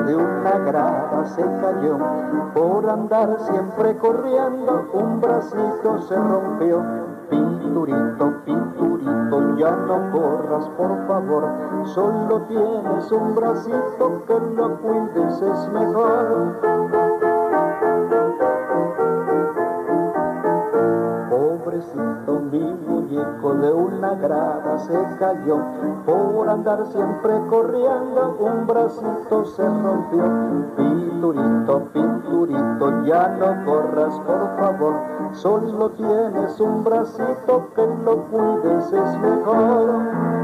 de una grada se cayó, por andar siempre corriendo, un bracito se rompió. Pinturito, pinturito, ya no corras por favor, solo tienes un bracito, que lo cuides es mejor. Pobrecito mi muñeco, de una grada se cayó, por andar siempre corriendo, un bracito se rompió. Pinturito, pinturito, ya no corras por favor, solo tienes un bracito, que lo cuides es mejor.